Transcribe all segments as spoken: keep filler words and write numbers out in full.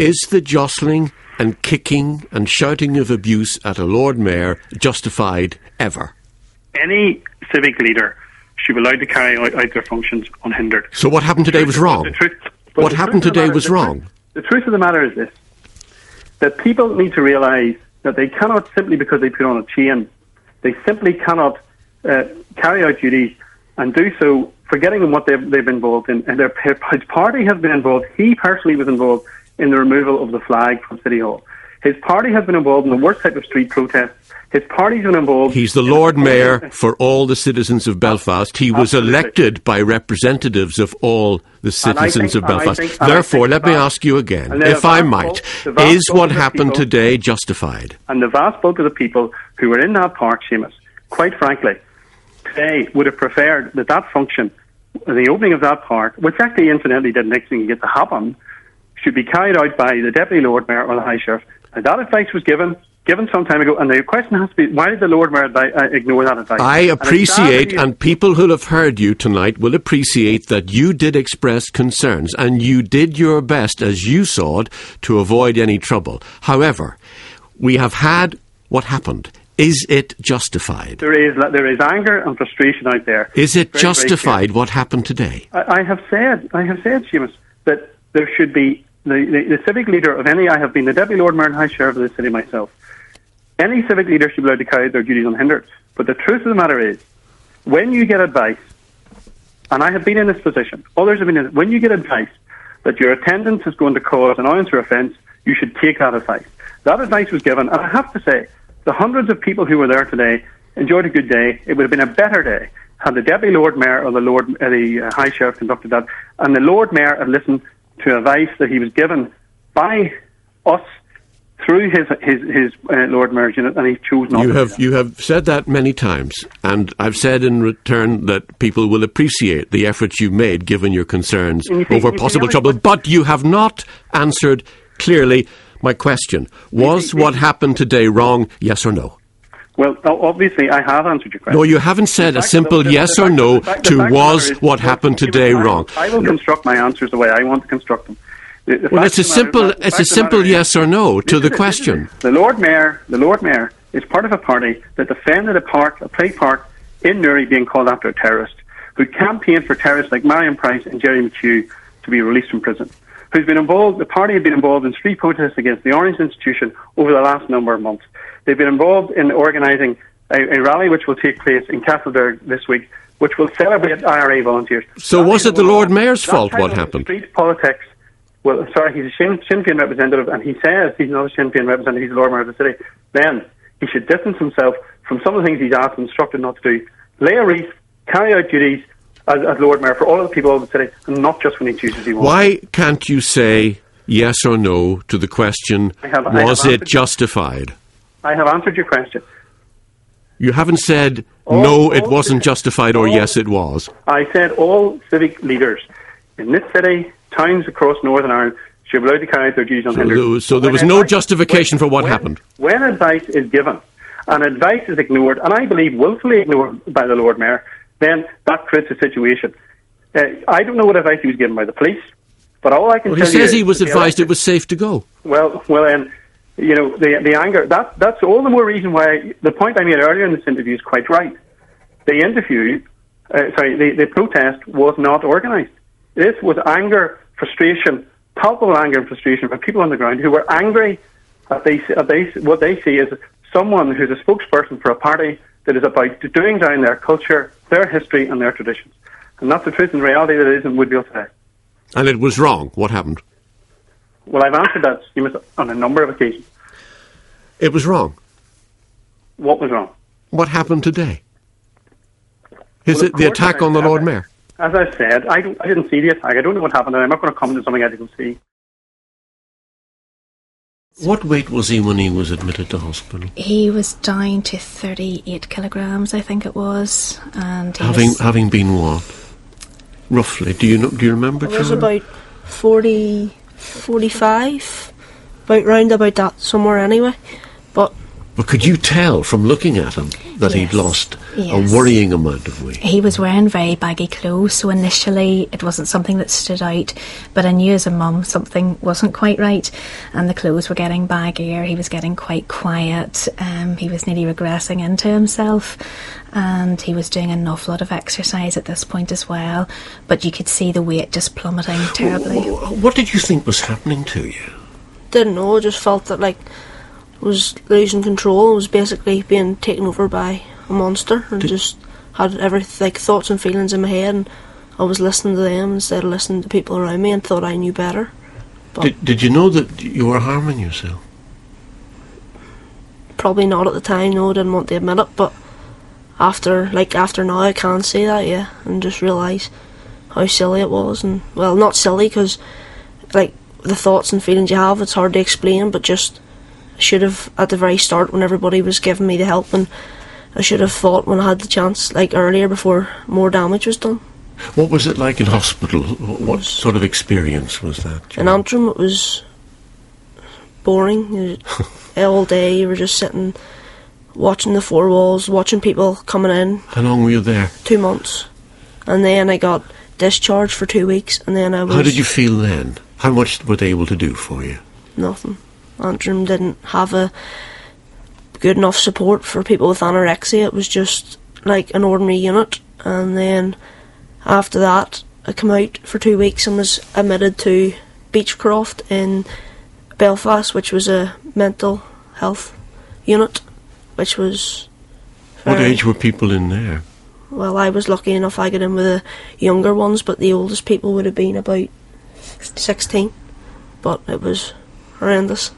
Is the jostling and kicking and shouting of abuse at a Lord Mayor justified ever? Any civic leader should be allowed to carry out, out their functions unhindered. So what happened today was wrong? The truth, what happened today was wrong? The truth of the matter is this, that people need to realise that they cannot, simply because they put on a chain, they simply cannot uh, carry out duties and do so forgetting what they've, they've been involved in. And their his party has been involved, he personally was involved in the removal of the flag from City Hall. His party has been involved in the worst type of street protests. His party's been involved... He's the Lord Mayor for all the citizens of Belfast. He was Absolutely. elected by representatives of all the citizens think, of Belfast. Think, Therefore, let me vast, ask you again, if I might, is what happened people, today justified? And the vast bulk of the people who were in that park, Seamus, quite frankly, today would have preferred that that function, the opening of that park, which actually incidentally didn't actually get to happen, should be carried out by the Deputy Lord Mayor or the High Sheriff. And that advice was given... given some time ago, and the question has to be, why did the Lord Mayor advi- uh, ignore that advice? I appreciate, and, and people who have heard you tonight will appreciate that you did express concerns, and you did your best, as you saw it, to avoid any trouble. However, we have had what happened. Is it justified? There is there is anger and frustration out there. Is it very, justified very what happened today? I, I have said, I have said, Seamus, that there should be, the, the, the civic leader of any, I have been the Deputy Lord Mayor and High Sheriff of the city myself. Any civic leader should be allowed to carry out their duties unhindered. But the truth of the matter is, when you get advice, and I have been in this position, others have been in it, when you get advice that your attendance is going to cause annoyance or offence, you should take that advice. That advice was given, and I have to say, the hundreds of people who were there today enjoyed a good day. It would have been a better day had the Deputy Lord Mayor or the Lord, uh, the uh, High Sheriff conducted that, and the Lord Mayor had listened to advice that he was given by us through his his, his uh, Lord Mayor's unit, and he chose not you to have do that. You have said that many times, and I've said in return that people will appreciate the efforts you've made given your concerns see, over possible trouble, but you have not answered clearly my question. Was what happened today wrong, yes or no? Well, obviously, I have answered your question. No, you haven't said a simple the, yes the or fact, no the fact, to the fact was is, what happened today I, wrong. I will construct my answers the way I want to construct them. The, the well, it's a simple, matter, it's a simple yes or no to the question. The Lord Mayor, the Lord Mayor is part of a party that defended a park, a play park in Newry being called after a terrorist, who campaigned for terrorists like Marion Price and Jerry McHugh to be released from prison, who's been involved, the party had been involved in street protests against the Orange Institution over the last number of months. They've been involved in organising a, a rally which will take place in Castleberg this week, which will celebrate I R A volunteers. So that was it the Lord Mayor's fault what of happened? Street politics. Well, sorry, he's a Sinn, Sinn Féin representative, and he says he's not a Sinn Féin representative, he's the Lord Mayor of the city. Then he should distance himself from some of the things he's asked and instructed not to do. Lay a wreath, carry out duties as, as Lord Mayor for all of the people of the city, and not just when he chooses he wants. Why can't you say yes or no to the question, I have, was I have it justified? I have answered your question. You haven't said, all, no, all it wasn't justified, or all, yes, it was. I said all civic leaders in this city, towns across Northern Ireland, should be allowed to carry out their duties unhindered. So, so there was when no advice, justification when, for what when, happened? When advice is given, and advice is ignored, and I believe willfully ignored by the Lord Mayor, then that creates a situation. Uh, I don't know what advice he was given by the police, but all I can well, tell he you says is he was the advised elected, it was safe to go. Well, well then, you know, the the anger, that that's all the more reason why the point I made earlier in this interview is quite right. The interview, uh, sorry, the, the protest was not organised. This was anger, frustration, palpable anger and frustration from people on the ground who were angry at, they, at they, what they see as someone who's a spokesperson for a party that is about doing down their culture, their history and their traditions. And that's the truth and reality that it is in Woodville today. And it was wrong. What happened? Well, I've answered that Seamus, on a number of occasions. It was wrong. What was wrong? What happened today? Is well, it the attack on the Lord Mayor? As I said, I, don't, I didn't see the attack. I don't know what happened, and I'm not going to comment on something I didn't see. What weight was he when he was admitted to hospital? He was down to thirty-eight kilograms, I think it was, and he having was, having been what? Roughly, do you know? Do you remember? It was John? about forty, forty-five, about round about that somewhere anyway. But But could you tell from looking at him that Yes. he'd lost Yes. a worrying amount of weight? He was wearing very baggy clothes, so initially it wasn't something that stood out, but I knew as a mum something wasn't quite right, and the clothes were getting baggier. He was getting quite quiet. Um, he was nearly regressing into himself, and he was doing an awful lot of exercise at this point as well, but you could see the weight just plummeting terribly. What did you think was happening to you? Didn't know, I just felt that like I was losing control. I was basically being taken over by a monster, and Did just had every like thoughts and feelings in my head, and I was listening to them instead of listening to people around me, and thought I knew better. But Did, did you know that you were harming yourself? probably not at the time. No, I didn't want to admit it, but after like after now I can see that, yeah, and just realise how silly it was. And well, not silly, because like the thoughts and feelings you have, it's hard to explain, but just should have at the very start when everybody was giving me the help, and I should have thought when I had the chance, like earlier, before more damage was done. What was it like in hospital? What sort of experience was that? In Antrim it was boring. You- all day you were just sitting watching the four walls, watching people coming in. How long were you there? Two months, and then I got discharged for two weeks, and then I was How did you feel then? How much were they able to do for you? nothing. Antrim didn't have a good enough support for people with anorexia. It was just like an ordinary unit, and then after that I came out for two weeks and was admitted to Beechcroft in Belfast, which was a mental health unit, which was What very- age were people in there? Well, I was lucky enough I got in with the younger ones, but the oldest people would have been about sixteen. But it was horrendous.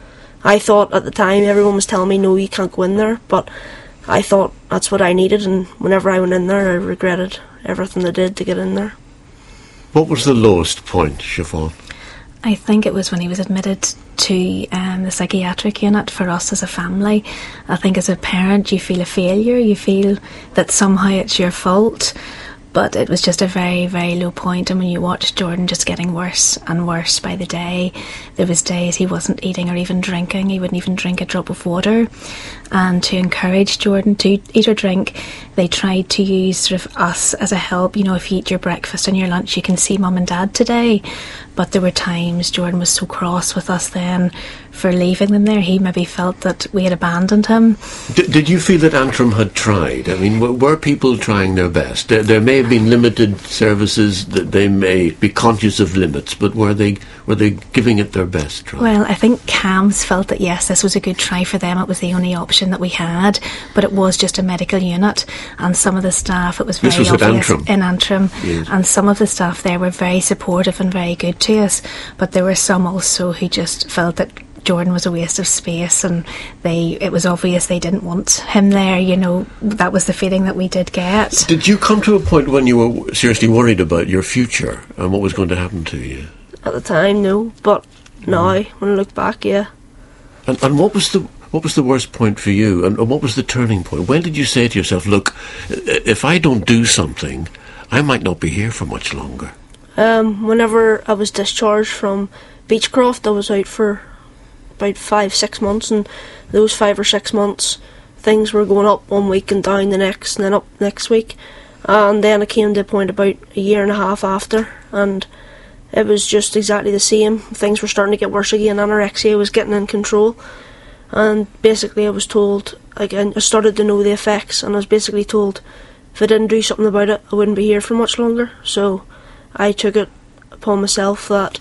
I thought at the time, everyone was telling me, no, you can't go in there, but I thought that's what I needed, and whenever I went in there, I regretted everything I did to get in there. What was the lowest point, Siobhan? I think it was when he was admitted to um, the psychiatric unit. For us as a family, I think as a parent you feel a failure, you feel that somehow it's your fault, but it was just a very, very low point. And when you watch Jordan just getting worse and worse by the day, there was days he wasn't eating or even drinking. He wouldn't even drink a drop of water. And to encourage Jordan to eat or drink, they tried to use sort of us as a help. You know, if you eat your breakfast and your lunch, you can see mum and dad today. But there were times Jordan was so cross with us then for leaving them there. He maybe felt that we had abandoned him. D- did you feel that Antrim had tried? I mean, w- were people trying their best? There, there may have been limited services, that they may be conscious of limits, but were they were they giving it their best try? Well, I think CAMHS felt that yes, this was a good try for them. It was the only option that we had, but it was just a medical unit, and some of the staff, it was very This was at obvious Antrim? in Antrim, Yes. and some of the staff there were very supportive and very good to us, but there were some also who just felt that Jordan was a waste of space, and they it was obvious they didn't want him there. You know, that was the feeling that we did get. Did you come to a point when you were seriously worried about your future and what was going to happen to you? At the time, no, but now, when I look back, yeah. And, and what was the what was the worst point for you? And, and what was the turning point? When did you say to yourself, look, i- if I don't do something, I might not be here for much longer? Um, whenever I was discharged from Beechcroft, I was out for about five, six months, and those five or six months, things were going up one week and down the next, and then up next week. And then I came to a point about a year and a half after, and it was just exactly the same. Things were starting to get worse again. Anorexia was getting in control, and basically I was told, like, I started to know the effects, and I was basically told if I didn't do something about it, I wouldn't be here for much longer. So I took it upon myself that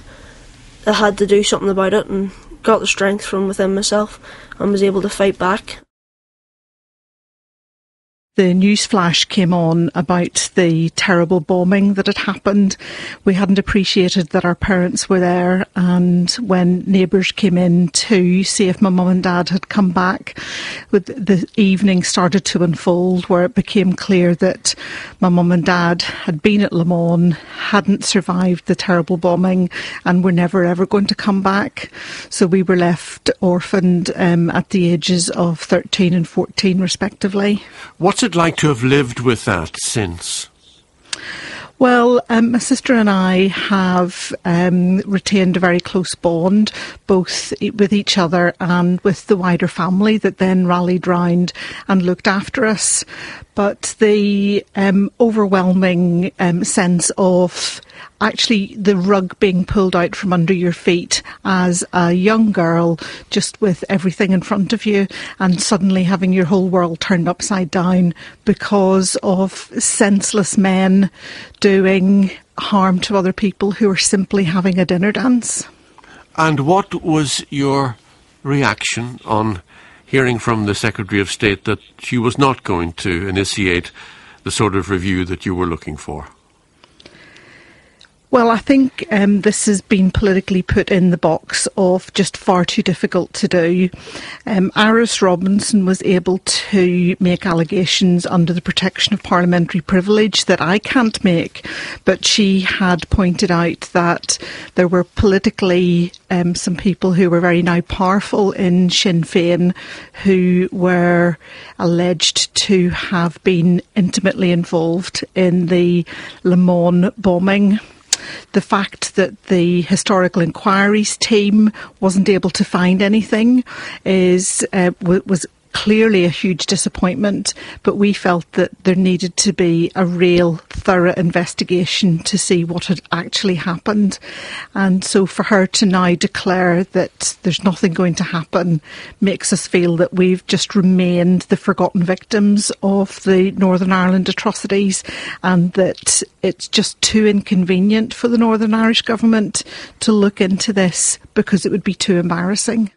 I had to do something about it, and got the strength from within myself and was able to fight back. The news flash came on about the terrible bombing that had happened. We hadn't appreciated that our parents were there, and when neighbours came in to see if my mum and dad had come back, the evening started to unfold where it became clear that my mum and dad had been at Le Mans, hadn't survived the terrible bombing, and were never ever going to come back. So we were left orphaned um, at the ages of thirteen and fourteen respectively. What's it like to have lived with that since? Well, um, my sister and I have um, retained a very close bond, both with each other and with the wider family that then rallied round and looked after us. But the um, overwhelming um, sense of actually the rug being pulled out from under your feet as a young girl, just with everything in front of you, and suddenly having your whole world turned upside down because of senseless men doing harm to other people who are simply having a dinner dance. And what was your reaction on hearing from the Secretary of State that she was not going to initiate the sort of review that you were looking for? Well, I think um, this has been politically put in the box of just far too difficult to do. Um, Iris Robinson was able to make allegations under the protection of parliamentary privilege that I can't make, but she had pointed out that there were politically um, some people who were very now powerful in Sinn Féin who were alleged to have been intimately involved in the Le Mans bombing. The fact that the Historical Inquiries team wasn't able to find anything is uh, w- was clearly a huge disappointment, but we felt that there needed to be a real thorough investigation to see what had actually happened. And so for her to now declare that there's nothing going to happen makes us feel that we've just remained the forgotten victims of the Northern Ireland atrocities, and that it's just too inconvenient for the Northern Irish government to look into this because it would be too embarrassing.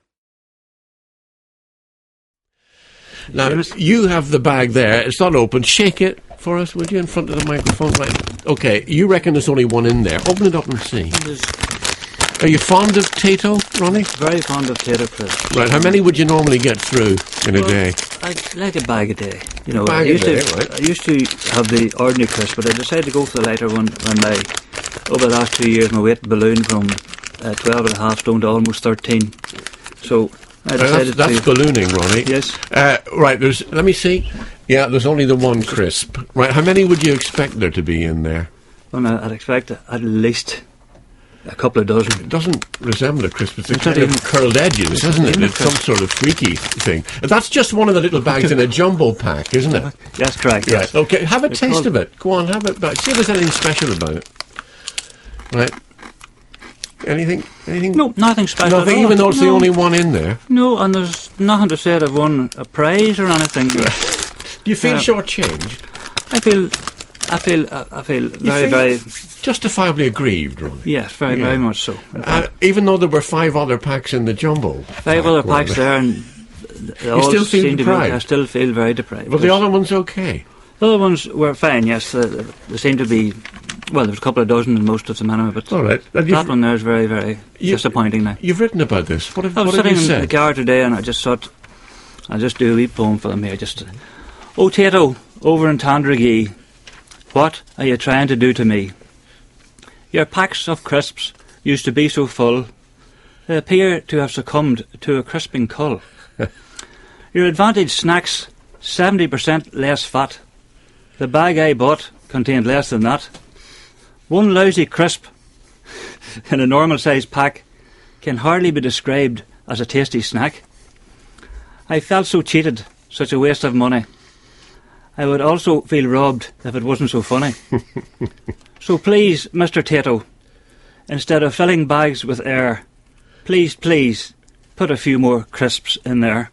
Now, you have the bag there. It's not open. Shake it for us, would you, in front of the microphone? Right. OK, you reckon there's only one in there. Open it up and see. Are you fond of Tayto, Ronnie? Very fond of Tayto crisps. Right, how many would you normally get through in a well, day? I'd like a bag a day. You know, bag I used a day, to, right. I used to have the ordinary crisp, but I decided to go for the lighter one when my, over the last two years, my weight ballooned from uh, twelve and a half stone to almost thirteen. So I decided uh, that's, that's to... ballooning, Ronnie. Yes. Uh, right, there's, let me see. Yeah, there's only the one crisp. Right, how many would you expect there to be in there? Well, I'd expect at least a couple of dozen. It doesn't resemble a crisp. It's, It's a kind not of curled edges, isn't it? It's some sort of freaky thing. That's just one of the little bags in a jumbo pack, isn't it? That's correct, Right. yes. OK, have a It's taste called- of it. Go on, have it back. See if there's anything special about it. Right. Anything? Anything? No, nothing special Nothing, at all. even though it's the No. only one in there. No, and there's nothing to say that I've won a prize or anything. Do you feel Uh, shortchanged? I feel, I feel, uh, I feel You very, feel very, justifiably aggrieved, Ron. yes, very, Yeah. very much so. Uh, even though there were five other packs in the jumbo. Five pack, other weren't packs there? there, and they all still feel seem to be. deprived? I still feel very deprived. But the other one's okay. The other ones were fine. Yes, uh, they seem to be. Well, there's a couple of dozen in most of them anyway, but All right. And that you've, one there is very, very You- disappointing now. you've written about this. What have, I was what have sitting you in the said? car today, and I just thought, I'll just do a wee poem for them here. Just, oh Tayto, over in Tandragee, what are you trying to do to me? Your packs of crisps used to be so full, they appear to have succumbed to a crisping cull. Your Advantage snacks, seventy percent less fat. The bag I bought contained less than that. One lousy crisp in a normal sized pack can hardly be described as a tasty snack. I felt so cheated, such a waste of money. I would also feel robbed if it wasn't so funny. So please, Mister Tayto, instead of filling bags with air, please, please, put a few more crisps in there.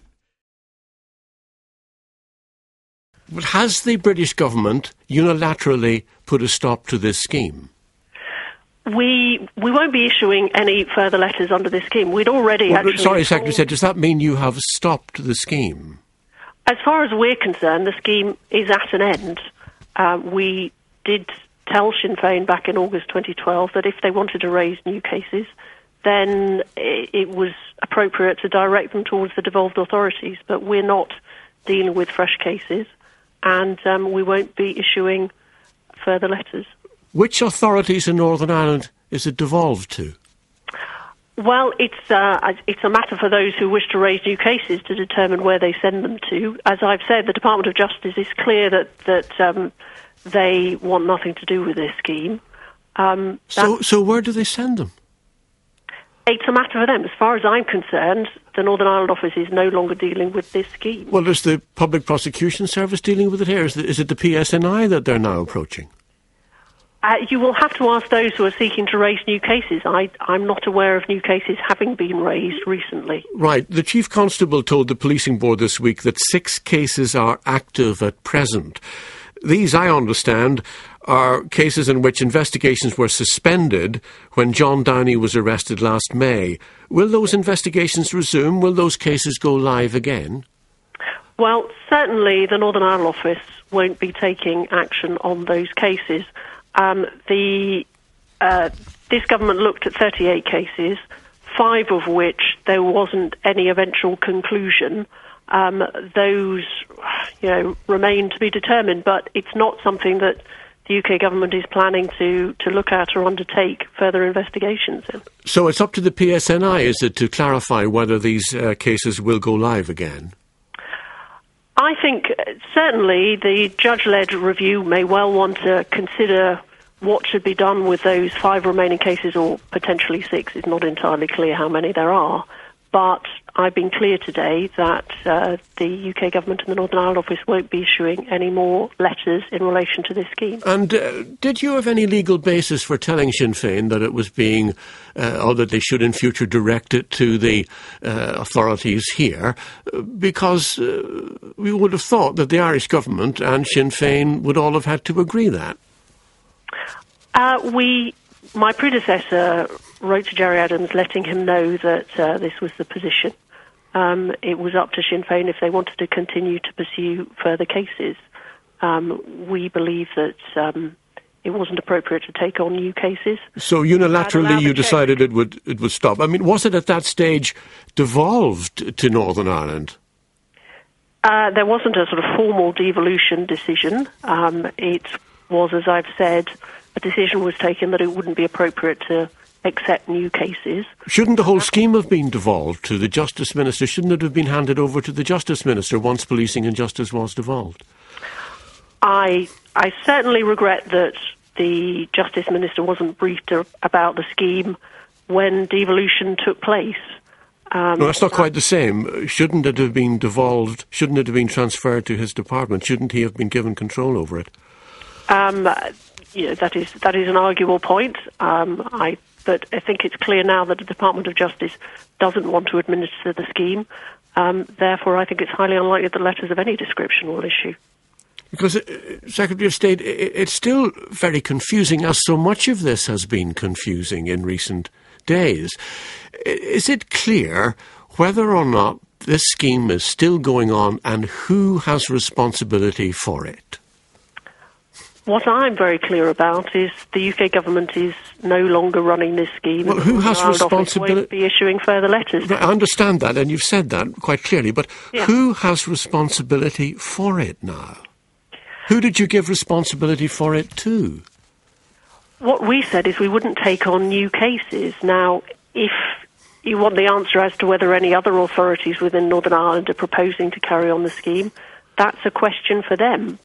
But has the British government unilaterally put a stop to this scheme? We we won't be issuing any further letters under this scheme. We'd already Well, actually... sorry, Secretary said, does that mean you have stopped the scheme? As far as we're concerned, the scheme is at an end. Um, we did tell Sinn Féin back in August twenty twelve that if they wanted to raise new cases, then it, it was appropriate to direct them towards the devolved authorities. But we're not dealing with fresh cases, and um, we won't be issuing further letters. Which authorities in Northern Ireland is it devolved to? Well, it's uh, it's a matter for those who wish to raise new cases to determine where they send them to. As I've said, the Department of Justice is clear that that um, they want nothing to do with this scheme. Um, so, so where do they send them? It's a matter for them. As far as I'm concerned, the Northern Ireland office is no longer dealing with this scheme. Well, is the Public Prosecution Service dealing with it here? Is, the, is it the P S N I that they're now approaching? Uh, you will have to ask those who are seeking to raise new cases. I, I'm not aware of new cases having been raised recently. Right. The Chief Constable told the Policing Board this week that six cases are active at present. These, I understand, are cases in which investigations were suspended when John Downey was arrested last May. Will those investigations resume? Will those cases go live again? Well, certainly the Northern Ireland office won't be taking action on those cases. Um, the uh, this government looked at thirty-eight cases, five of which there wasn't any eventual conclusion. Um, those, you know, remain to be determined, but it's not something that the U K government is planning to, to look at or undertake further investigations in. So it's up to the P S N I, is it, to clarify whether these uh, cases will go live again? I think uh, certainly the judge-led review may well want to consider what should be done with those five remaining cases, or potentially six. It's not entirely clear how many there are. But I've been clear today that uh, the U K government and the Northern Ireland office won't be issuing any more letters in relation to this scheme. And uh, did you have any legal basis for telling Sinn Féin that it was being, uh, or that they should in future direct it to the uh, authorities here? Because uh, we would have thought that the Irish government and Sinn Féin would all have had to agree that. Uh, we, my predecessor wrote to Gerry Adams letting him know that uh, this was the position. Um, it was up to Sinn Féin if they wanted to continue to pursue further cases. Um, we believe that um, it wasn't appropriate to take on new cases. So unilaterally you decided it would it would stop. I mean, was it at that stage devolved to Northern Ireland? Uh, there wasn't a sort of formal devolution decision. Um, it was, as I've said, a decision was taken that it wouldn't be appropriate to accept new cases. Shouldn't the whole scheme have been devolved to the Justice Minister? Shouldn't it have been handed over to the Justice Minister once policing and justice was devolved? I I certainly regret that the Justice Minister wasn't briefed about the scheme when devolution took place. Um, no, that's not quite the same. Shouldn't it have been devolved? Shouldn't it have been transferred to his department? Shouldn't he have been given control over it? Um, yeah, that is that is an arguable point. Um, I. But I think it's clear now that the Department of Justice doesn't want to administer the scheme. Um, therefore, I think it's highly unlikely that letters of any description will issue. Because, uh, Secretary of State, it, it's still very confusing, as so much of this has been confusing in recent days. Is it clear whether or not this scheme is still going on and who has responsibility for it? What I'm very clear about is the U K government is no longer running this scheme. Well, who has responsibility? Won't be issuing further letters. I understand that, and you've said that quite clearly, but yeah. Who has responsibility for it now? Who did you give responsibility for it to? What we said is we wouldn't take on new cases. Now, if you want the answer as to whether any other authorities within Northern Ireland are proposing to carry on the scheme, that's a question for them.